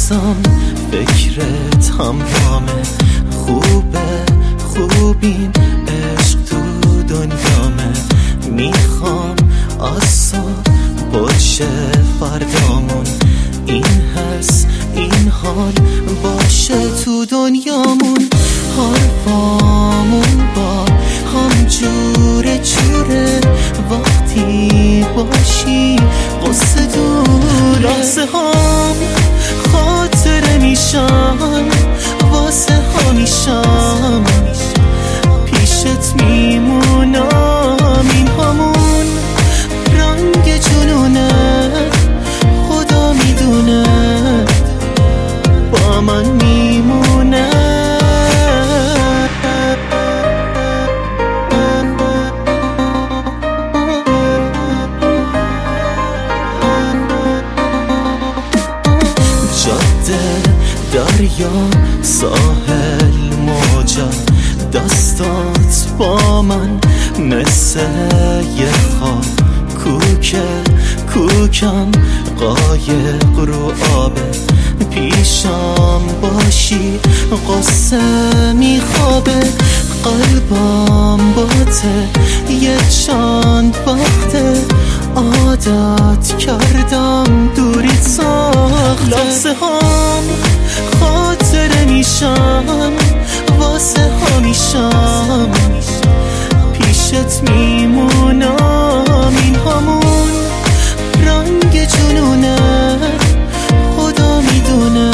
عزیزم فکرت همرامه، خوبیم عشق تو دنیامه. میخوام از تو باشه فردامون، این حس این حال باشه تو دنیامون. حرفامون با هم جوره وقتی باشی قصه دور. لحظه هم خاطره میشن واسه همیشم، پیشت میمونم این همون رنگ جنونه. خدا میدونه با من میمونه. جاده دریا ساحل موجا، دستات با من مثل یه خواب. کوکم قایق رو آبه، پیشم باشی قصه میخوابه. قلبم باته یه چند وقته، عادت کردم دوریت ساخته. لحظه هم خاطره میشم واسه همیشم، پیشت میمونم این همون رنگ جنونه. خدا میدونه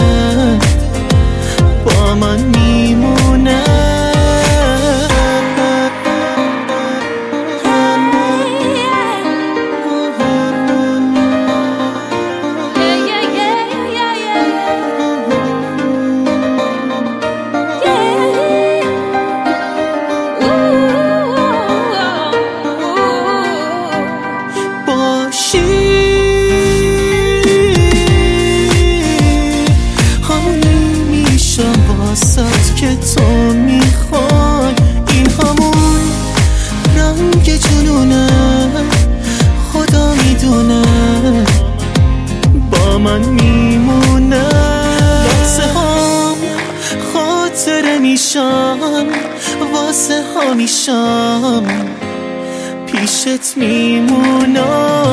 با من میمونه. که تو میخوای این همون رنگ جنونه. خدا میدونه با من میمونه. لحظه هم خاطره میشن واسه همیشم، پیشت میمونم.